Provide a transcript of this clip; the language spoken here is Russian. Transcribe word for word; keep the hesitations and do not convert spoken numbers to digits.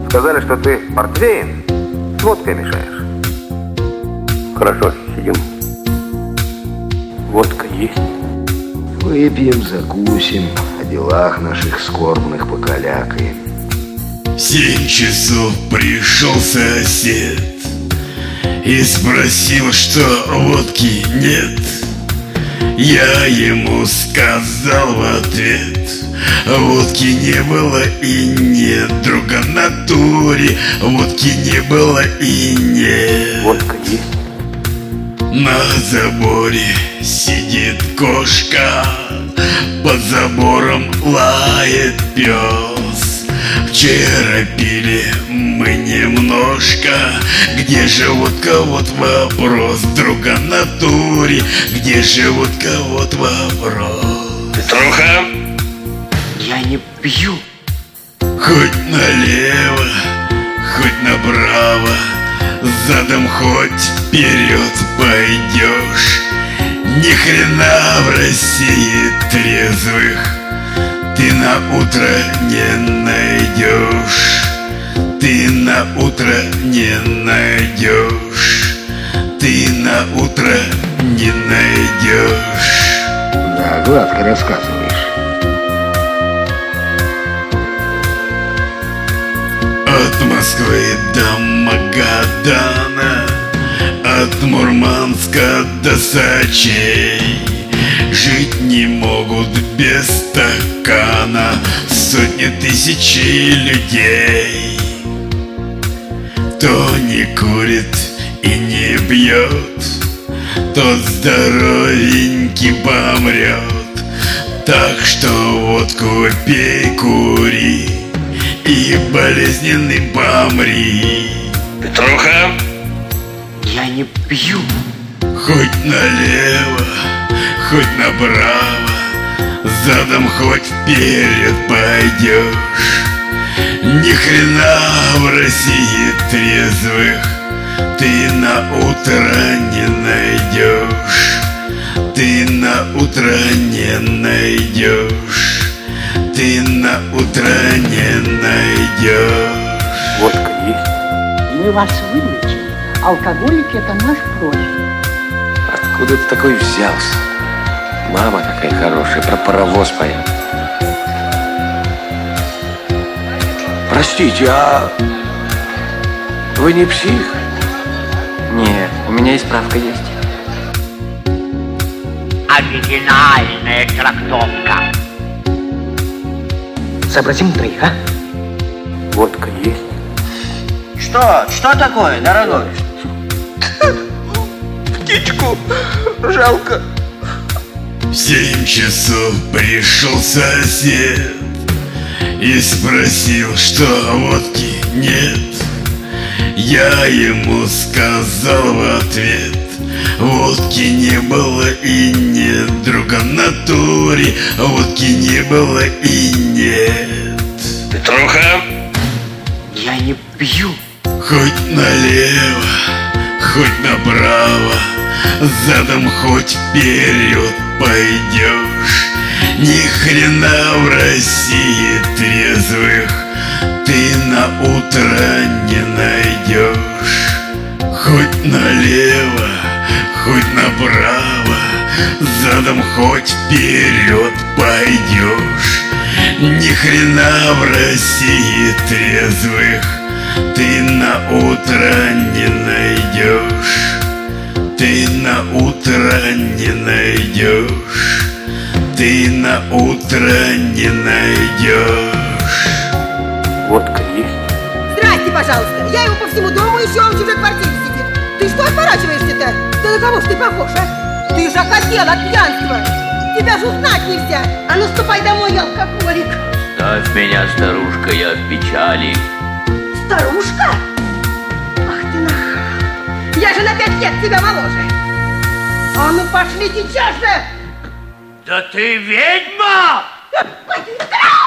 Сказали, что ты портвейн с водкой мешаешь. Хорошо, сидим. Водка есть? Выпьем, закусим, о делах наших скорбных покалякаем. В семь часов пришел сосед и спросил, что водки нет. Я ему сказал в ответ: водки не было и нет. Друга натуре водки не было и нет. Водка есть? На заборе сидит кошка, под забором лает пес. Вчера пили мы немножко, где же водка, вот вопрос. Друга натуре, где же водка, вот вопрос. Петруха? Я не пью. Хоть налево, хоть направо, задом хоть вперед пойдешь, ни хрена в России трезвых ты на утро не найдешь. Ты на утро не найдешь. Ты на утро не найдешь. Да, гладко рассказываешь. От Москвы до Магадана, от Мурманска до Сочей жить не могут без стакана сотни тысяч людей. Кто не курит и не бьет, тот здоровенький помрет. Так что водку пей, кури и болезненный помри. Петруха? Я не пью. Хоть налево, хоть направо, задом хоть вперед пойдешь, ни хрена в России трезвых ты на утро не найдешь. Ты на утро не найдешь. Ты на утро не найдешь. Водка есть? Мы вас вылечим. Алкоголики — это наш профиль. Откуда ты такой взялся? Мама такая хорошая, про паровоз поет. Простите, а вы не псих? Нет, у меня и справка есть. Оригинальная трактовка. Сообразим троих, а? Водка есть? Что? Что такое, дорогой? Птичку жалко. В семь часов пришел сосед и спросил, что водки нет. Я ему сказал в ответ: водки не было и нет. Друга натуре водки не было и нет. Петруха? Я не пью. Хоть налево, хоть направо, задом хоть вперед пойдешь, ни хрена в России трезвых ты на утро не найдешь. Хоть налево, хоть направо, задом хоть вперед пойдешь, ни хрена в России трезвых ты на утро не найдешь. Ты на утро не найдешь. Ты на утро не найдешь. Водка есть? Здрасте, пожалуйста. Я его по всему дому ищу, он в чужой квартире сидит. Ты что отворачиваешься-то? Да на кого ж ты похож, а? Ты же окосел от пьянства. Тебя же узнать нельзя. А ну ступай домой, алкоголик. Ставь меня, старушка, я в печали. Старушка? Ах ты нахал. Я же на пять лет тебя моложе. А ну пошли сейчас же. Да ты ведьма! Пойди,